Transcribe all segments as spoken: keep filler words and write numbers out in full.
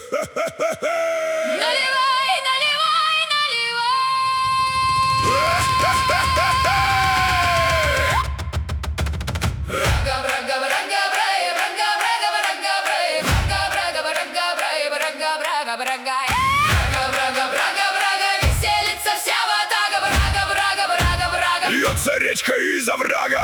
Наливай, наливай, наливай. Брага, брага, брага, брага, брага, брага, брага, брага, брага, брага, брага, брага, брага, брага. Брага, брага, брага, брага, веселится вся ватага. Брага, брага, брага, брага. Льется речка из оврага.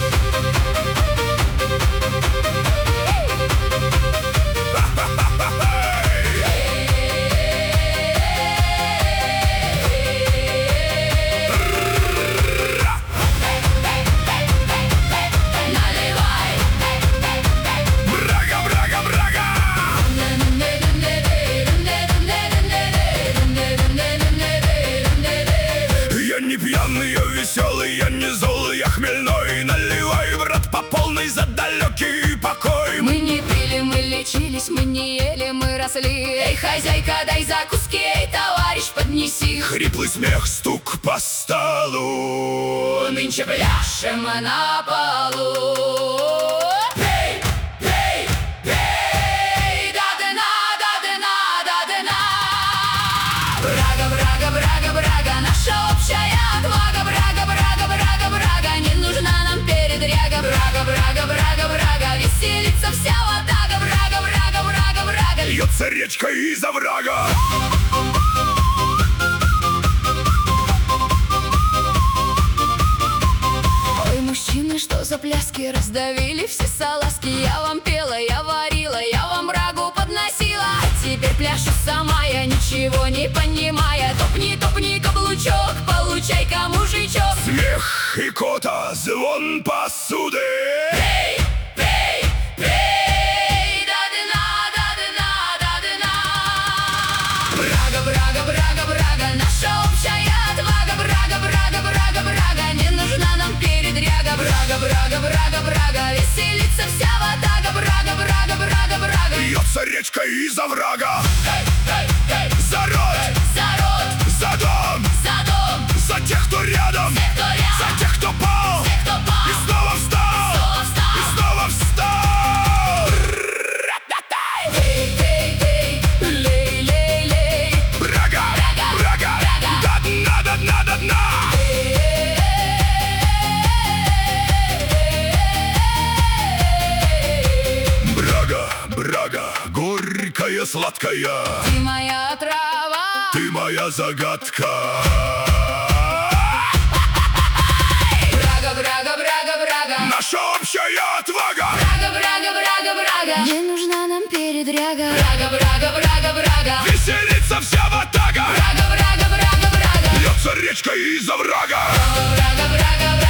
Я не пьяный, я веселый, я не злой, я хмельной. Наливай, брат, по полной за далекий покой. Мы не пили, мы лечились, мы не ели, мы росли. Эй, хозяйка, дай закуски, эй, товарищ, поднеси. Хриплый смех, стук по столу. Нынче пляшем мы на полу. Пей, пей, пей, да дна, да дна, да дна. Брага, брага, брага, брага, наша общая отвага. Брага, брага, брага, брага, не нужна нам передряга. Брага, брага, брага, брага, веселится вся ватага. Брага, брага, брага, брага. Льется речка из оврага. Мужчины, что за пляски, раздавили все салазки. Я вам пела, я варила, я вам брагу подносила. А теперь пляшу сама, я ничего не понимая. Топни, топни, каблучок, получай-ка, мужичок. Смех и кота, звон посуды. Пей, пей, пей, да дна, да дна, да дна. Брага, брага, брага, брага, наша общая отвага. Брага, брага, брага, брага, не нужна нам передряга. Брага, брага, брага, брага, веселится вся ватага. Брага, брага, брага, брага. Льется речка из оврага. Эй, эй, эй. За рот, За рот, за дом, за дом, за тех, кто рядом, тех, кто рядом, за тех, кто пал, тех, кто пал, и снова встал, снова встал, и снова встал. Эй, эй, эй, лей, лей, лей. Брага, Брага, брага, брага. до дна, до дна, до дна. Брага, брага, горькая, сладкая. Ты моя трава, Ты моя загадка. брага, брага, брага, брага. Наша общая отвага. Брага, брага, брага, брага. Не нужна нам передряга. Брага, брага, брага, брага. Веселится вся ватага. Брага, брага, брага, брага. Льется речка из оврага. Брага, брага, брага.